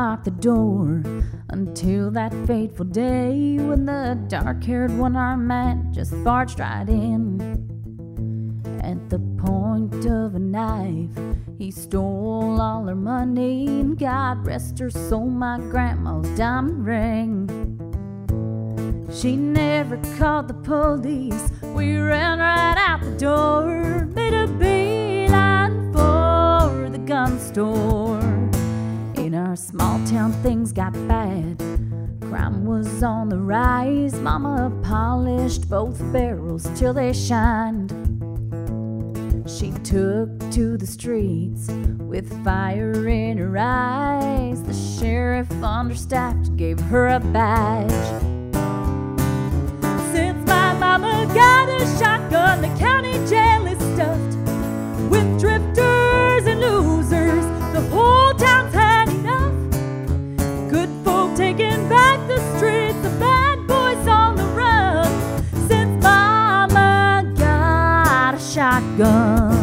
locked the door until that fateful day when the dark-haired one-armed man just barged right in. At the point of a knife, he stole all her money, and God rest her soul, my grandma's diamond ring. She never called the police. We ran right out the door, made a beeline for the gun store. In our small town, things got bad. Crime was on the rise. Mama polished both barrels till they shined. She took to the streets with fire in her eyes. The sheriff understaffed gave her a badge. Since my mama got a shotgun, the county jail is stuffed with drifters and losers. The whole town's had enough. Good folk taking back the streets, the bad boys on the run. Since mama got a shotgun.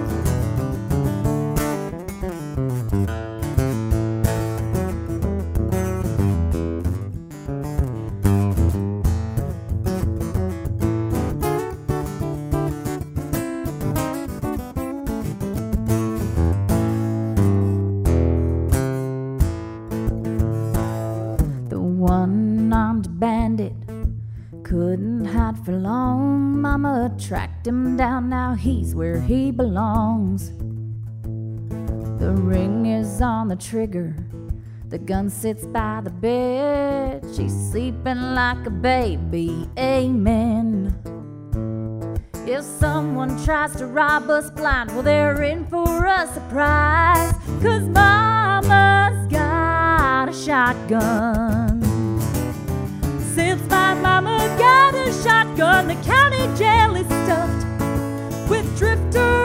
One-armed bandit couldn't hide for long. Mama tracked him down, now he's where he belongs. The ring is on the trigger, the gun sits by the bed. She's sleeping like a baby, amen. If someone tries to rob us blind, well, they're in for a surprise, 'cause mama's got a shotgun. Since my mama got a shotgun, the county jail is stuffed with drifters